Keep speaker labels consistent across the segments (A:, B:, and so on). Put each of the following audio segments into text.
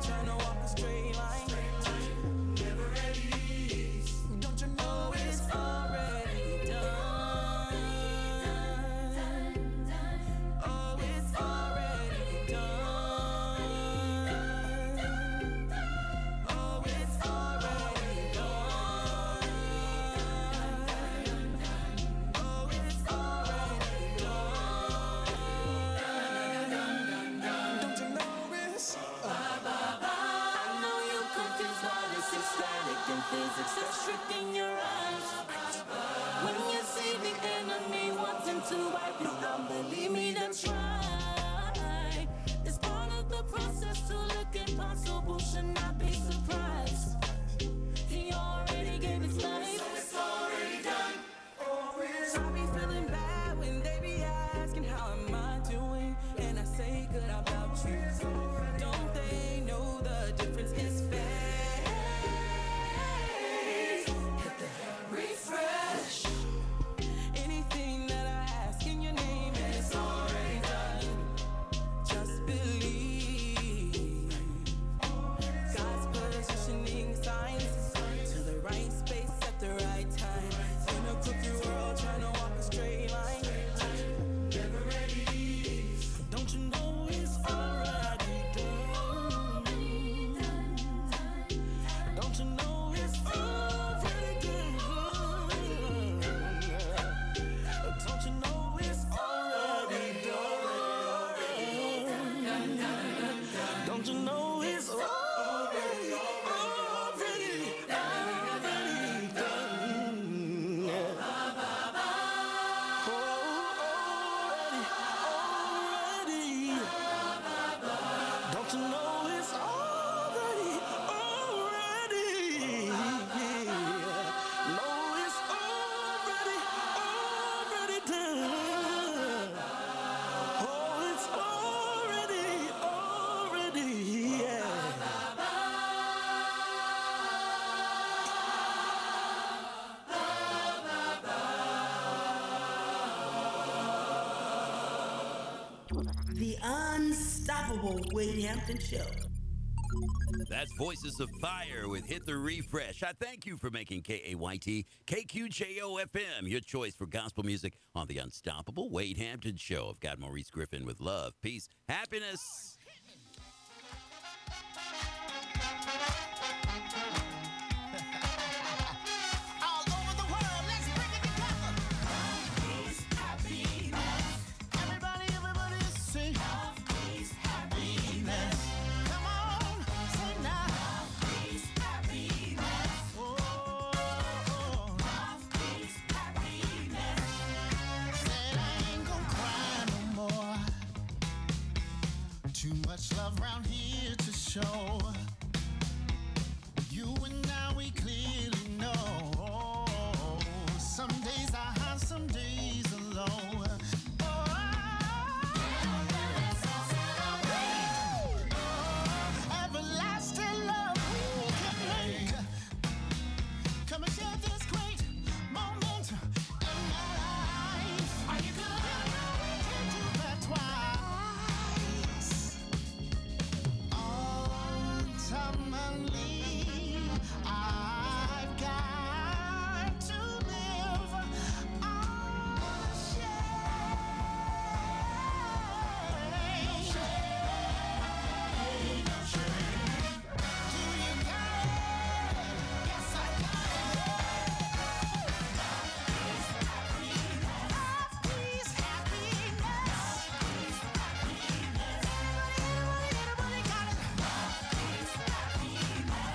A: trying to walk a straight line. Never at ease. Don't you know it's already done? Oh, it's already done. Oh, it's already done. Oh, it's already done. Don't you know it's I know you're confused by this ecstatic in physics that's tricking your eyes. When you see the enemy wanting to wipe you out, believe me, that's right. It's part of the process to look impossible, should not be surprised. He already gave his life, so it's already done. So I be feeling bad when they be asking how am I doing, and I say good about you. Don't they know the difference is fake? Hit the refresh. Anything that I ask in your name is already done. Just believe. God's positioning signs to the right space at the right time. In a crooked world, trying to walk a straight line. Never at ease. Don't you know it's already done? Don't you know it's already done? Don't you know it's already done? Don't you know it's already done? Already. Don't you know it's already? No, it's already done. Oh, it's already, yeah.
B: The Unstoppable Wade Hampton Show.
C: That's Voices of Fire with Hit the Refresh. I thank you for making KAYT KQJO FM your choice for gospel music on the Unstoppable Wade Hampton Show. I've got Maurice Griffin with love, peace, happiness.
D: All over the world, let's bring it together. Peace, happiness. Everybody sing. Love, peace, happiness. Come on, sing now. Love, peace, happiness. Oh, love, peace, happiness. Said I ain't gonna cry no more. Too much love around here to show. You and I, we clearly know. Some days are high, some days are low. Everlasting love we can make. Come and share this great moment in my life. Are you good? We can do that twice. Ultimately, I've got to live unashamed. Do you got it? Yes, I got it. Peace, happiness. Anybody got it?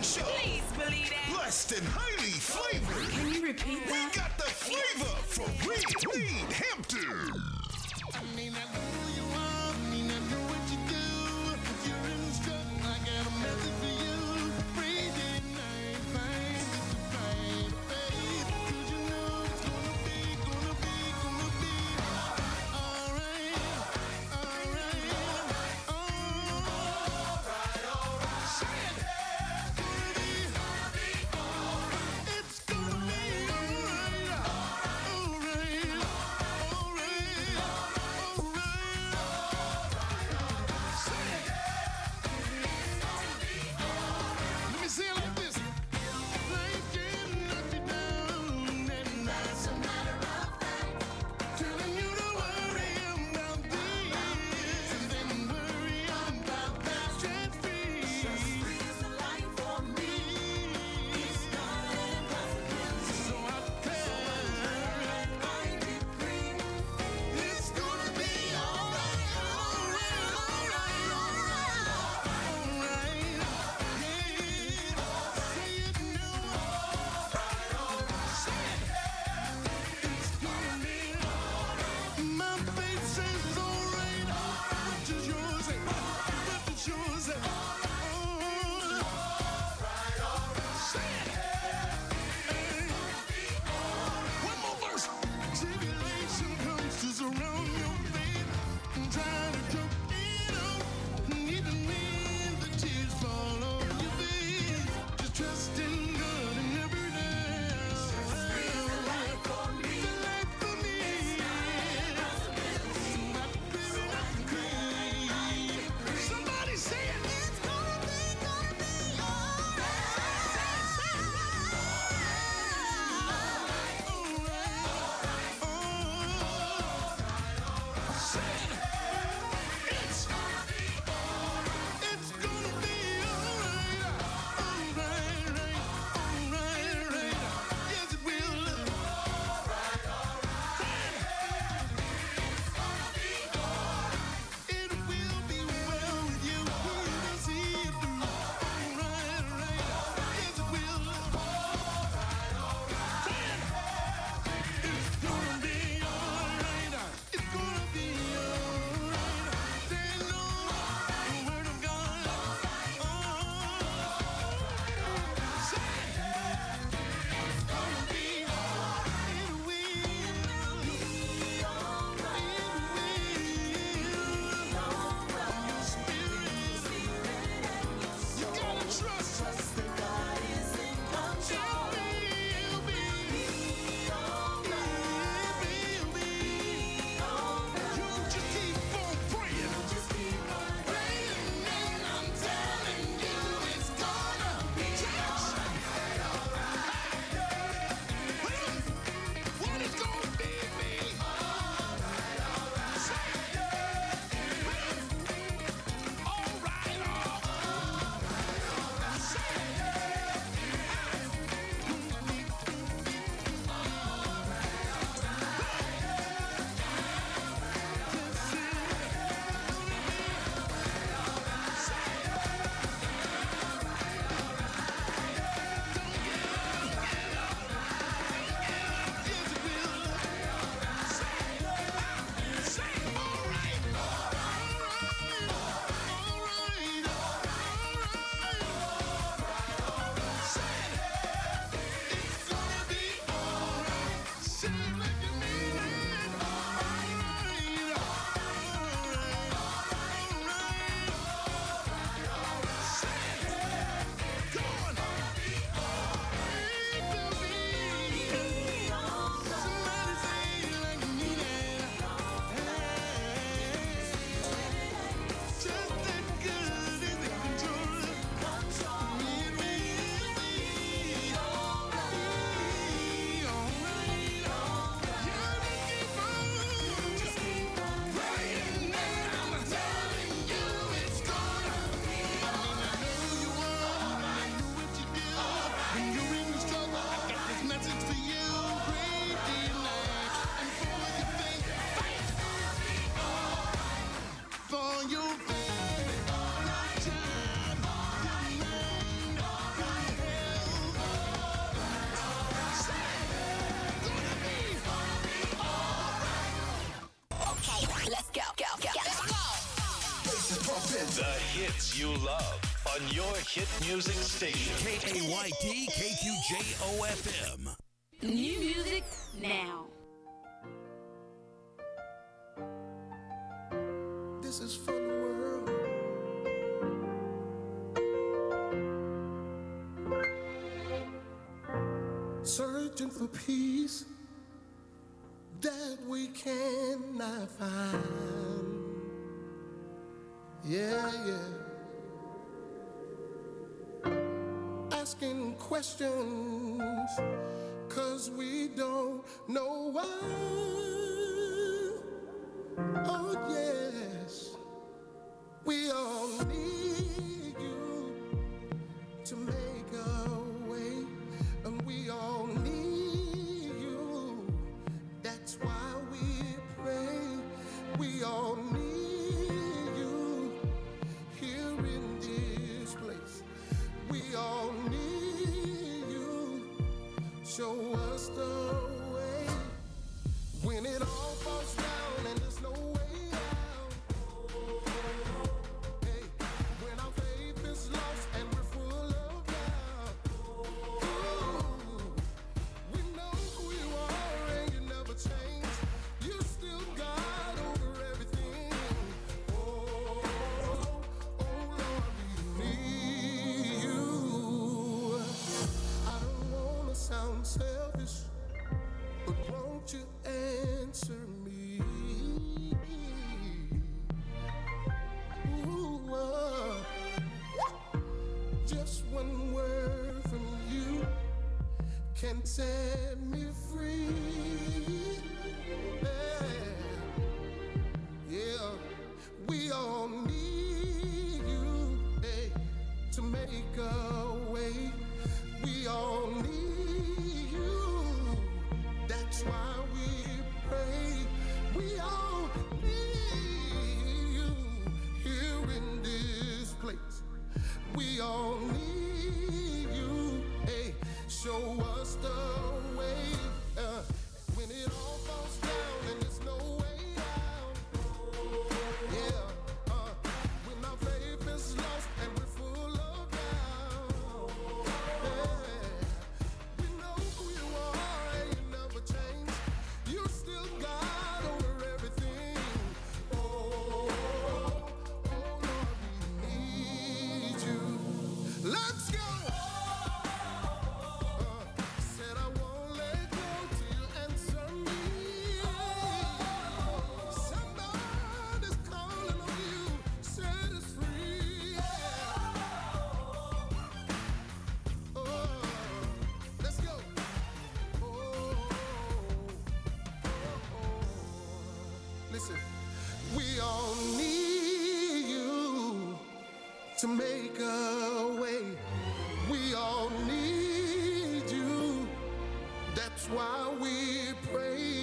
D: show.
A: Please believe that.
D: Blessed and highly flavored.
B: Can you repeat
D: We
B: that?
D: got the flavor for Reed Hampton.
E: I may not know who you are, may not know what you do, but you're in the struggle. I got a message for you. Friday night, find it to find a faith. 'Cause you know it's gonna be alright, alright, say it. It's gonna be alright,
F: you love on your hit music station.
C: KAYT KQJO FM.
A: New music now.
E: This is for the world. Searching for peace that we cannot find. Yeah, yeah. Asking questions, 'cause we don't know why. Oh, yes. We all need you to make a way, and we all need you. That's why we pray. We all need you here in this place. We all need you. Show us the way. When it all falls down and there's no way out. Hey, when our faith is lost and we're full of doubt. Ooh, we know who you are and you never change. You still God over everything. Oh, Lord, we need you. I don't wanna sound selfish, but won't you answer me? Ooh, just one word from you can set me free. Yeah, we all need you, hey, to make a way. We all need you. That's why we pray. We all need you here in this place. We all need you. Hey, show us the way. When it all falls down and there's no way out. Yeah, when our faith is lost and we're full of doubt. Yeah, we know who you are and you never change. You're still God over everything. Oh, Lord, we need you. Let's go. Said I won't let go till you answer me. Somebody's calling on you. Set us free. Yeah. Oh, let's go. Listen, we all need you to make a way. We all need you. That's why